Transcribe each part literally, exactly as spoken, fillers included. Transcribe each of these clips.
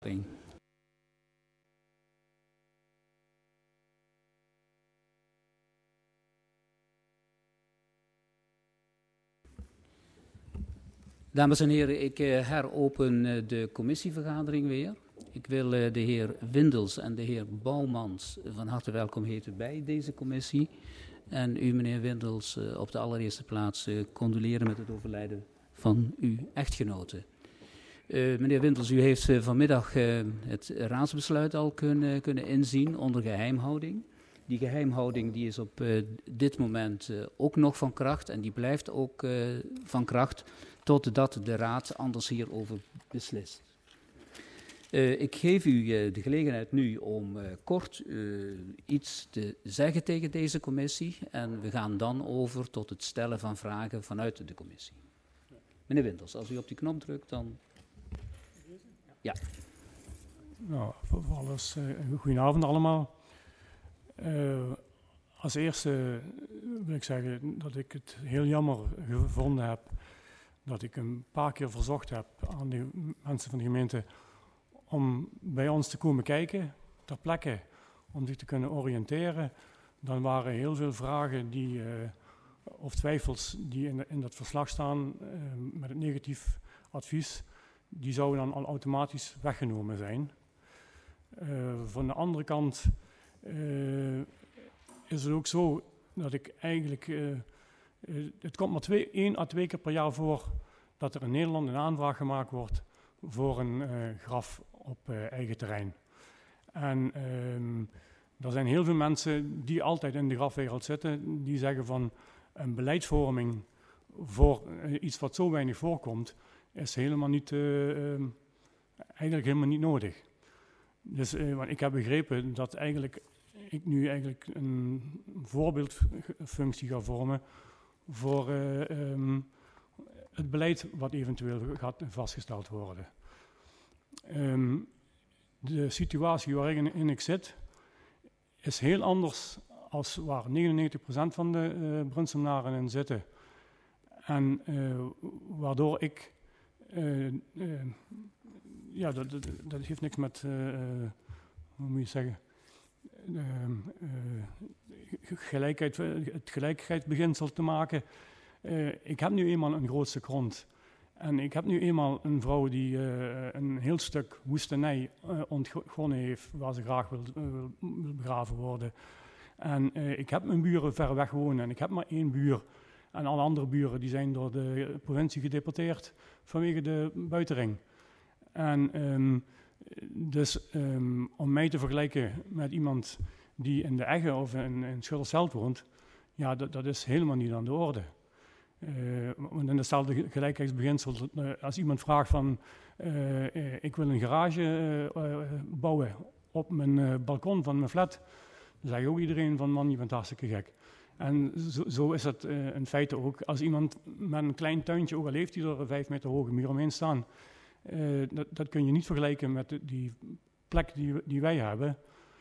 Dames en heren, ik uh, heropen uh, de commissievergadering weer. Ik wil uh, de heer Windels en de heer Bouwmans van harte welkom heten bij deze commissie. En u, meneer Windels, uh, op de allereerste plaats uh, condoleren met het overlijden van uw echtgenote. Uh, meneer Windels, u heeft uh, vanmiddag uh, het raadsbesluit al kunnen, kunnen inzien onder geheimhouding. Die geheimhouding die is op uh, dit moment uh, ook nog van kracht en die blijft ook uh, van kracht totdat de raad anders hierover beslist. Uh, ik geef u uh, de gelegenheid nu om uh, kort uh, iets te zeggen tegen deze commissie en we gaan dan over tot het stellen van vragen vanuit de commissie. Meneer Windels, als u op die knop drukt, dan... Ja. Nou, voor alles, uh, goedenavond allemaal. Uh, als eerste wil ik zeggen dat ik het heel jammer gevonden heb dat ik een paar keer verzocht heb aan de mensen van de gemeente om bij ons te komen kijken, ter plekke, om zich te kunnen oriënteren. Dan waren heel veel vragen die, uh, of twijfels die in, de, in dat verslag staan uh, met het negatief advies, die zouden dan al automatisch weggenomen zijn. Uh, van de andere kant uh, is het ook zo dat ik eigenlijk, uh, uh, het komt maar twee, één à twee keer per jaar voor dat er in Nederland een aanvraag gemaakt wordt voor een uh, graf op uh, eigen terrein. En um, er zijn heel veel mensen die altijd in de grafwereld zitten, die zeggen van een beleidsvorming voor uh, iets wat zo weinig voorkomt, is helemaal niet, uh, uh, eigenlijk helemaal niet nodig. Dus uh, want ik heb begrepen dat eigenlijk ik nu eigenlijk een voorbeeldfunctie ga vormen voor uh, um, het beleid wat eventueel gaat vastgesteld worden. Um, de situatie waarin ik zit is heel anders als waar negenennegentig procent van de uh, Brunssumnaren in zitten. En uh, waardoor ik, uh, uh, ja, dat, dat, dat heeft niks met, uh, uh, hoe moet je zeggen, uh, uh, gelijkheid, het gelijkheidsbeginsel te maken. Uh, ik heb nu eenmaal een grootste grond. En ik heb nu eenmaal een vrouw die uh, een heel stuk woestenij uh, ontgonnen heeft, waar ze graag wil, uh, wil begraven worden. En uh, ik heb mijn buren ver weg wonen en ik heb maar één buur. En alle andere buren die zijn door de provincie gedeporteerd vanwege de buitenring. En um, dus um, om mij te vergelijken met iemand die in de Egge of in, in Schuttersveld woont, ja, dat, dat is helemaal niet aan de orde. Uh, in hetzelfde gelijkheidsbeginsel, uh, als iemand vraagt van uh, uh, ik wil een garage uh, uh, bouwen op mijn uh, balkon van mijn flat, dan zegt ook iedereen van man, je bent hartstikke gek. En zo, zo is het uh, in feite ook. Als iemand met een klein tuintje, ook al heeft hij er een vijf meter hoge muur omheen staan, uh, dat, dat kun je niet vergelijken met de, die plek die, die wij hebben.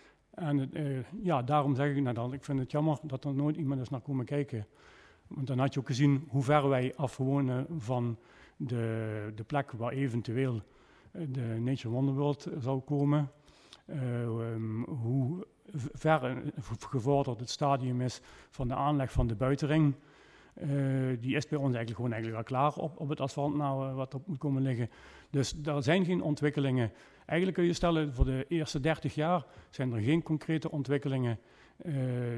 En uh, ja, daarom zeg ik net al, ik vind het jammer dat er nooit iemand is naar komen kijken. Want dan had je ook gezien hoe ver wij afwonen van de, de plek waar eventueel de Nature Wonderworld zou komen. Uh, um, hoe ver gevorderd het stadium is van de aanleg van de buitenring. Uh, die is bij ons eigenlijk gewoon eigenlijk al klaar op, op het asfalt nou, uh, wat op moet komen liggen. Dus daar zijn geen ontwikkelingen. Eigenlijk kun je stellen, voor de eerste dertig jaar zijn er geen concrete ontwikkelingen uh,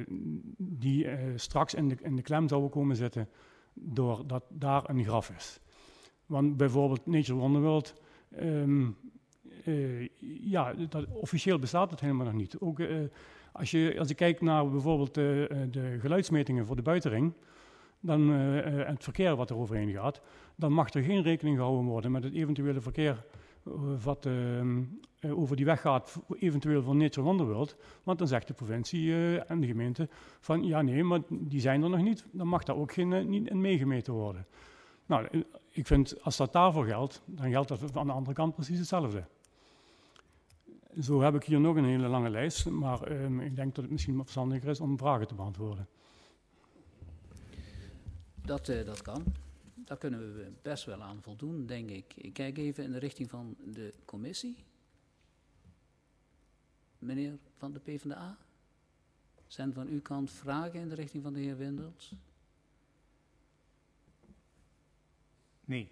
die uh, straks in de, in de klem zouden komen zitten doordat daar een graf is. Want bijvoorbeeld Nature Wonderworld, um, uh, ja, dat, officieel bestaat het helemaal nog niet. Ook uh, als je als je kijkt naar bijvoorbeeld uh, de geluidsmetingen voor de buitenring, dan uh, uh, het verkeer wat er overheen gaat, dan mag er geen rekening gehouden worden met het eventuele verkeer uh, wat uh, uh, over die weg gaat, eventueel voor Nature Wonderworld. Want dan zegt de provincie uh, en de gemeente van ja nee, maar die zijn er nog niet, dan mag daar ook geen, uh, niet in meegemeten worden. Nou, uh, ik vind als dat daarvoor geldt, dan geldt dat aan de andere kant precies hetzelfde. Zo heb ik hier nog een hele lange lijst, maar um, ik denk dat het misschien wat verstandiger is om vragen te beantwoorden. Dat, uh, dat kan. Daar kunnen we best wel aan voldoen, denk ik. Ik kijk even in de richting van de commissie. Meneer van de PvdA? Zijn van uw kant vragen in de richting van de heer Windels? Nee.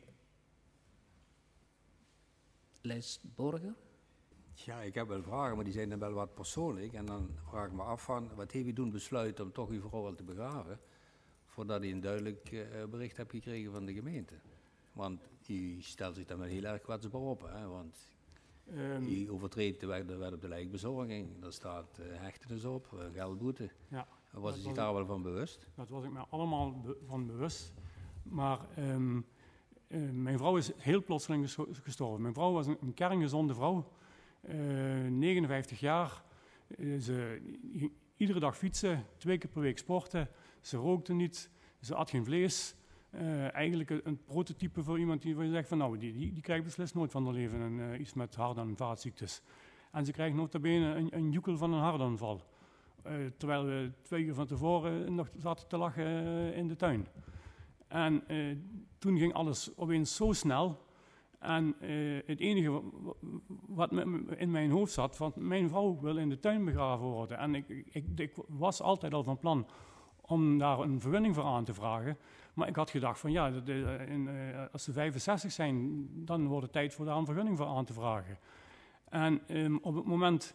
Lijst Borger? Ja, ik heb wel vragen, maar die zijn dan wel wat persoonlijk. En dan vraag ik me af van, wat heeft u doen besluiten om toch uw vrouw al te begraven, voordat u een duidelijk uh, bericht hebt gekregen van de gemeente? Want u stelt zich dan wel heel erg kwetsbaar op, hè? Want um, u overtreedt de wet, de wet op de lijkbezorging. Daar staat uh, hechtenis op, uh, geldboete. Ja, was u zich daar ik, wel van bewust? Dat was ik me allemaal be van bewust. Maar um, uh, mijn vrouw is heel plotseling gestorven. Mijn vrouw was een, een kerngezonde vrouw. Uh, negenenvijftig jaar. Uh, ze ging iedere dag fietsen, twee keer per week sporten. Ze rookte niet, ze at geen vlees. Uh, eigenlijk een, een prototype voor iemand die zegt van nou, die, die, die krijgt beslist nooit van haar leven een, uh, iets met hart- en vaatziektes. En ze krijgt nota bene een, een joekel van een hartaanval. Uh, terwijl we twee uur van tevoren nog zaten te lachen uh, in de tuin. En uh, toen ging alles opeens zo snel. En uh, het enige wat in mijn hoofd zat, van mijn vrouw wil in de tuin begraven worden. En ik, ik, ik was altijd al van plan om daar een vergunning voor aan te vragen. Maar ik had gedacht van ja, de, de, in, uh, als ze vijfenzestig zijn, dan wordt het tijd voor daar een vergunning voor aan te vragen. En um, op het moment,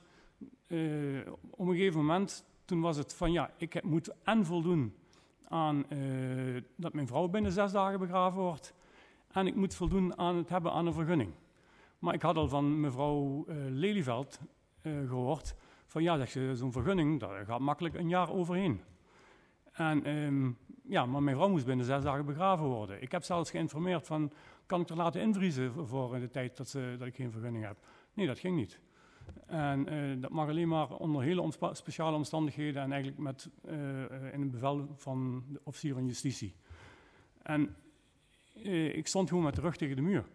uh, op een gegeven moment, toen was het van ja, ik moet en voldoen aan uh, dat mijn vrouw binnen zes dagen begraven wordt. En ik moet voldoen aan het hebben aan een vergunning. Maar ik had al van mevrouw uh, Lelyveld uh, gehoord van ja, zegt ze, zo'n vergunning, daar gaat makkelijk een jaar overheen. En um, ja, maar mijn vrouw moest binnen zes dagen begraven worden. Ik heb zelfs geïnformeerd van, kan ik er laten invriezen voor de tijd dat, ze, dat ik geen vergunning heb? Nee, dat ging niet. En uh, dat mag alleen maar onder hele omspa- speciale omstandigheden en eigenlijk met, uh, in een bevel van de officier van justitie. En uh, ik stond gewoon met de rug tegen de muur.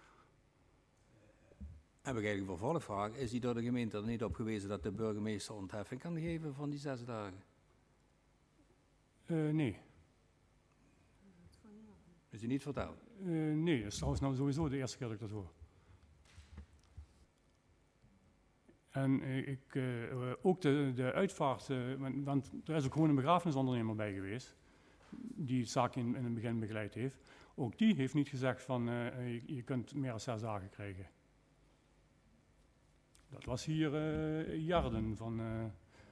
Heb ik eigenlijk een vervolgvraag. Is die door de gemeente er niet op gewezen dat de burgemeester ontheffing kan geven van die zes dagen? Uh, nee. Is u niet verteld? Uh, nee, dat is trouwens nou sowieso de eerste keer dat ik dat hoor. En uh, ik, uh, ook de, de uitvaart, uh, want er is ook gewoon een begrafenisondernemer bij geweest, die het zaak in, in het begin begeleid heeft. Ook die heeft niet gezegd van uh, je, je kunt meer dan zes dagen krijgen. Dat was hier uh, Jarden van... Uh,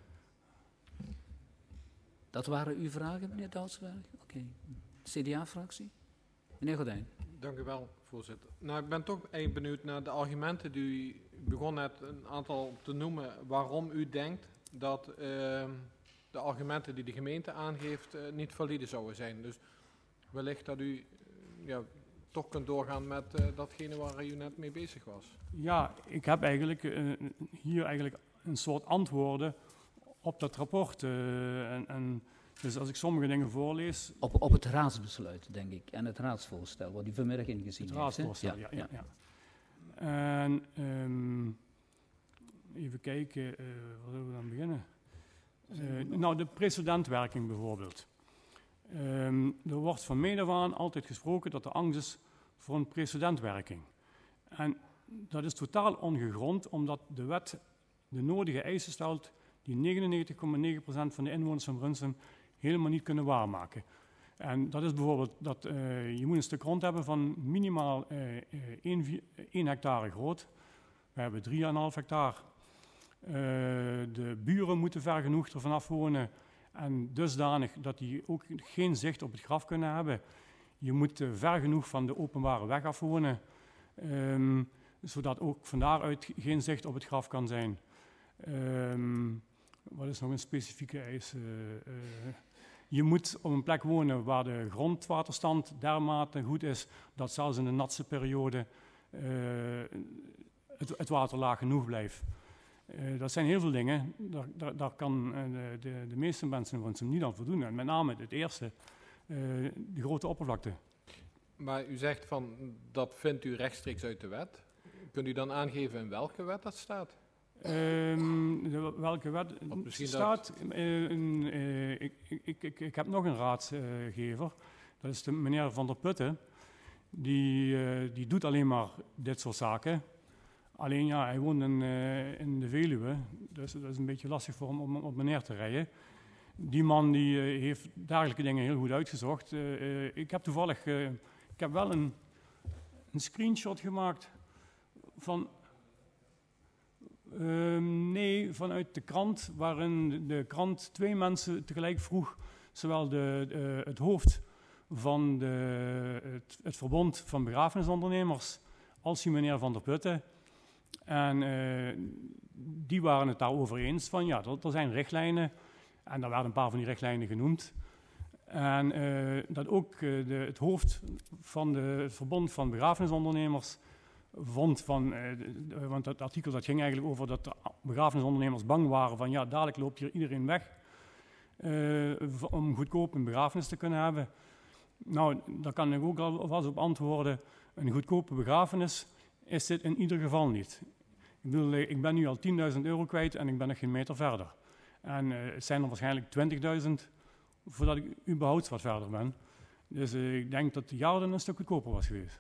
Dat waren uw vragen, meneer Doudsberg? Oké. Okay. C D A-fractie? Meneer Gordijn. Dank u wel, voorzitter. Nou, ik ben toch eigenlijk benieuwd naar de argumenten die u begon net een aantal te noemen. Waarom u denkt dat uh, de argumenten die de gemeente aangeeft uh, niet valide zouden zijn. Dus wellicht dat u uh, ja, toch kunt doorgaan met uh, datgene waar u net mee bezig was. Ja, ik heb eigenlijk uh, hier eigenlijk een soort antwoorden op dat rapport. Uh, en, en dus als ik sommige dingen voorlees... Op, op het raadsbesluit, denk ik, en het raadsvoorstel, wat u vanmiddag ingezien het heeft. Het raadsvoorstel, ja, ja, ja. ja. En um, even kijken, uh, waar zullen we dan beginnen? Uh, nou, de precedentwerking bijvoorbeeld. Um, er wordt van meet af aan altijd gesproken dat er angst is voor een precedentwerking. En dat is totaal ongegrond, omdat de wet de nodige eisen stelt die negenennegentig komma negen procent van de inwoners van Brunsum helemaal niet kunnen waarmaken. En dat is bijvoorbeeld dat uh, je moet een stuk grond hebben van minimaal uh, één hectare groot. We hebben drie komma vijf hectare. Uh, de buren moeten ver genoeg ervan af wonen en dusdanig dat die ook geen zicht op het graf kunnen hebben. Je moet uh, ver genoeg van de openbare weg af wonen, um, zodat ook van daaruit geen zicht op het graf kan zijn. Um, wat is nog een specifieke eis? Uh, uh, je moet op een plek wonen waar de grondwaterstand dermate goed is dat zelfs in de natste periode uh, het, het water laag genoeg blijft. Uh, dat zijn heel veel dingen, daar, daar, daar kan uh, de, de, de meeste mensen van niet aan voldoen. En met name het eerste, uh, de grote oppervlakte. Maar u zegt van, dat vindt u rechtstreeks uit de wet. Kunt u dan aangeven in welke wet dat staat? Um, de, welke wet staat? Dat... Uh, in, uh, ik, ik, ik, ik heb nog een raadsgever, dat is de meneer Van der Putten. Die, uh, die doet alleen maar dit soort zaken. Alleen ja, hij woont in, uh, in de Veluwe. Dus dat is een beetje lastig voor hem om op me neer te rijden. Die man die, uh, heeft dergelijke dingen heel goed uitgezocht. Uh, uh, ik heb toevallig, uh, ik heb wel een, een screenshot gemaakt van, uh, nee, vanuit de krant, waarin de krant twee mensen tegelijk vroeg, zowel de, uh, het hoofd van de, het, het verbond van begrafenisondernemers als die meneer Van der Putten. En uh, die waren het daarover eens van, ja, er, er zijn richtlijnen. En daar werden een paar van die richtlijnen genoemd. En uh, dat ook uh, de, het hoofd van de, het verbond van begrafenisondernemers vond van, uh, de, want dat artikel dat ging eigenlijk over dat de begrafenisondernemers bang waren van, ja, dadelijk loopt hier iedereen weg uh, om goedkoop een begrafenis te kunnen hebben. Nou, daar kan ik ook alvast op antwoorden. Een goedkope begrafenis is dit in ieder geval niet. Ik bedoel, ik ben nu al tienduizend euro kwijt en ik ben nog geen meter verder. En uh, het zijn er waarschijnlijk twintigduizend voordat ik überhaupt wat verder ben. Dus uh, ik denk dat de Jarden een stuk goedkoper was geweest.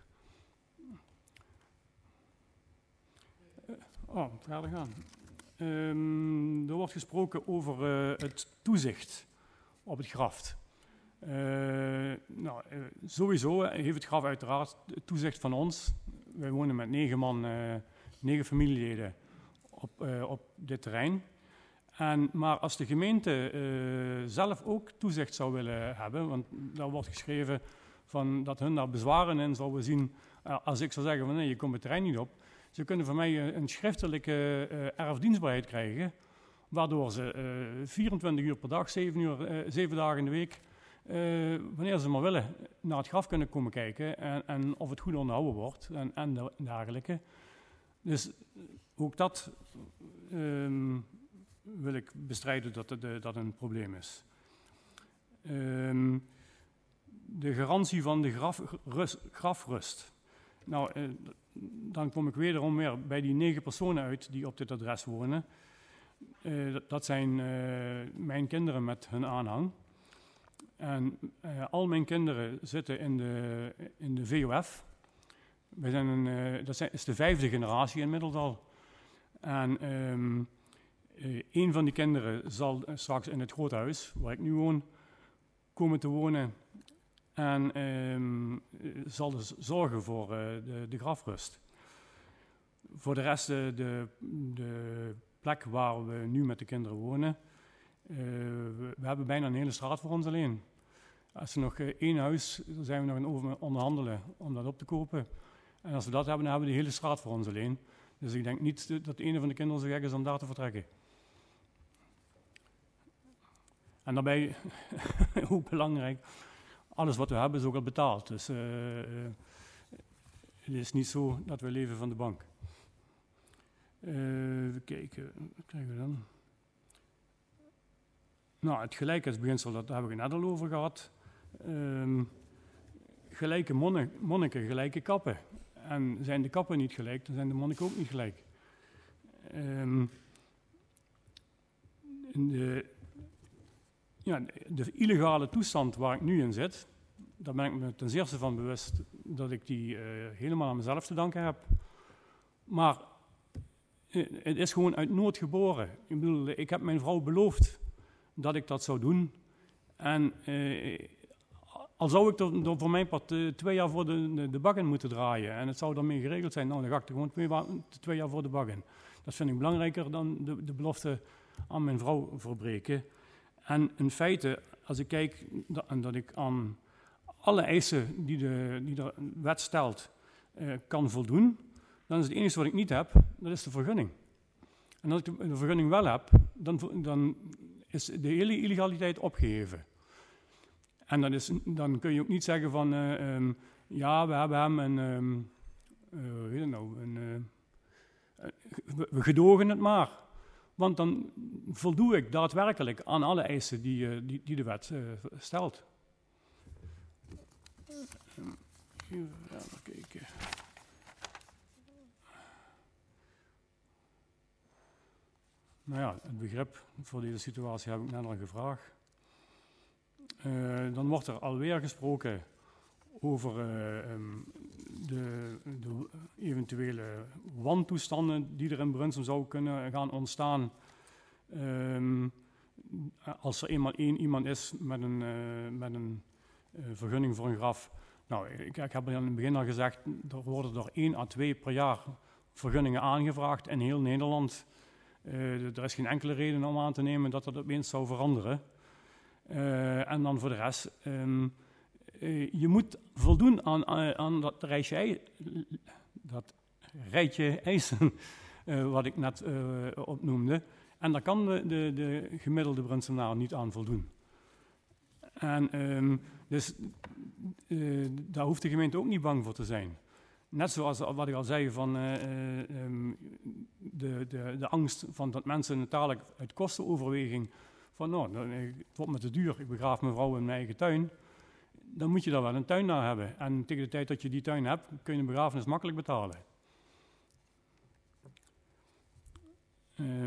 Uh, oh, verder gaan. Um, er wordt gesproken over uh, het toezicht op het graf. Uh, nou, uh, sowieso heeft het graf uiteraard toezicht van ons. Wij wonen met negen man, uh, negen familieleden op, uh, op dit terrein. En, maar als de gemeente uh, zelf ook toezicht zou willen hebben, want daar wordt geschreven van dat hun daar bezwaren in zouden zien, uh, als ik zou zeggen van nee, je komt het terrein niet op, ze kunnen van mij een schriftelijke uh, erfdienstbaarheid krijgen, waardoor ze uh, vierentwintig uur per dag, zeven, uur, uh, zeven dagen in de week, uh, wanneer ze maar willen, naar het graf kunnen komen kijken en, en of het goed onderhouden wordt en, en dergelijke. Dus ook dat um, wil ik bestrijden dat het dat een probleem is. Um, de garantie van de grafrust. grafrust. Nou, uh, dan kom ik wederom weer bij die negen personen uit die op dit adres wonen. Uh, dat, dat zijn uh, mijn kinderen met hun aanhang. En uh, al mijn kinderen zitten in de, in de V O F. Wij zijn een, uh, dat zijn, is de vijfde generatie inmiddels al. En um, uh, een van die kinderen zal uh, straks in het grote huis, waar ik nu woon, komen te wonen. En um, uh, zal dus zorgen voor uh, de, de grafrust. Voor de rest, uh, de, de plek waar we nu met de kinderen wonen, uh, we, we hebben bijna een hele straat voor ons alleen. Als er nog uh, één huis, dan zijn we nog in over onderhandelen om dat op te kopen. En als we dat hebben, dan hebben we de hele straat voor ons alleen. Dus ik denk niet dat een van de kinderen zo gek is om daar te vertrekken. En daarbij, ook belangrijk, alles wat we hebben is ook al betaald. Dus uh, uh, het is niet zo dat we leven van de bank. Uh, even kijken, wat krijgen we dan? Nou, het gelijkheidsbeginsel, dat daar hebben we het net al over gehad. Um, gelijke monnik, monniken, gelijke kappen. En zijn de kappen niet gelijk, dan zijn de monniken ook niet gelijk. Um, de, ja, de illegale toestand waar ik nu in zit, daar ben ik me ten zeerste van bewust dat ik die uh, helemaal aan mezelf te danken heb. Maar uh, het is gewoon uit nood geboren. Ik bedoel, ik heb mijn vrouw beloofd dat ik dat zou doen. En uh, al zou ik er, er voor mijn part uh, twee jaar voor de, de, de bak in moeten draaien en het zou daarmee geregeld zijn, nou, dan ga ik er gewoon twee, twee jaar voor de bak in. Dat vind ik belangrijker dan de, de belofte aan mijn vrouw verbreken. En in feite, als ik kijk dat, en dat ik aan alle eisen die de, die de wet stelt uh, kan voldoen, dan is het enige wat ik niet heb, dat is de vergunning. En als ik de, de vergunning wel heb, dan, dan is de hele illegaliteit opgeheven. En dan, is, dan kun je ook niet zeggen van, uh, um, ja, we hebben hem een, um, uh, hoe heet het nou, een, uh, we, we gedogen het maar. Want dan voldoe ik daadwerkelijk aan alle eisen die, uh, die, die de wet uh, stelt. Even kijken. Nou ja, het begrip voor deze situatie heb ik net al gevraagd. Uh, dan wordt er alweer gesproken over uh, um, de, de eventuele wantoestanden die er in Brunsum zouden kunnen gaan ontstaan Um, als er eenmaal één iemand is met een, uh, met een uh, vergunning voor een graf. Nou, ik, ik heb in het begin al gezegd, er worden er één à twee per jaar vergunningen aangevraagd in heel Nederland. Uh, er is geen enkele reden om aan te nemen dat dat opeens zou veranderen. Uh, en dan voor de rest, um, uh, je moet voldoen aan, aan, aan dat rijtje, dat rijtje eisen uh, wat ik net uh, opnoemde. En daar kan de, de, de gemiddelde Brunsenaar niet aan voldoen. En um, dus uh, daar hoeft de gemeente ook niet bang voor te zijn. Net zoals wat ik al zei van uh, um, de, de, de angst van dat mensen dadelijk uit kostenoverweging van nou, het wordt me te duur, ik begraaf mijn vrouw in mijn eigen tuin. Dan moet je daar wel een tuin naar hebben. En tegen de tijd dat je die tuin hebt, kun je een begrafenis makkelijk betalen. Um,